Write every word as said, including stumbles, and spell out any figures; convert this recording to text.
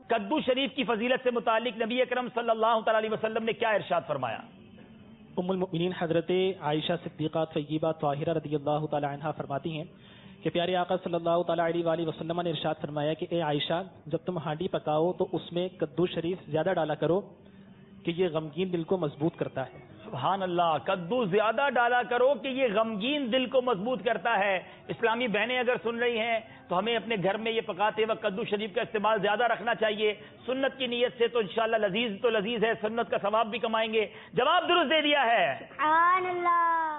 कद्दू शरीफ की फजीलत से मुतालिक नबी अकरम सल्लल्लाहु अलैहि वसल्लम ने क्या इरशाद फरमाया? उम्मुल मोमिनीन हजरत आयशा सिद्दीक़ा तय्यबा ताहिरा रज़ियल्लाहु तआला अन्हा फरमाती हैं कि प्यारे आका सल्लल्लाहु अलैहि वसल्लम ने इरशाद फरमाया कि ए आयशा, जब तुम हांडी पकाओ तो उसमें कद्दू शरीफ ज्यादा डाला करो कि ये गमगीन दिल को मजबूत करता है। सुभान अल्लाह, कद्दू ज्यादा डाला करो कि ये गमगीन दिल को मजबूत करता है। इस्लामी बहनें अगर सुन रही हैं तो हमें अपने घर में ये पकाते वक्त कद्दू शरीफ का इस्तेमाल ज्यादा रखना चाहिए। सुन्नत की नीयत से तो इंशाअल्लाह लजीज तो लजीज है, सुन्नत का सवाब भी कमाएंगे। जवाब दुरुस्त दे दिया है। सुभान अल्लाह।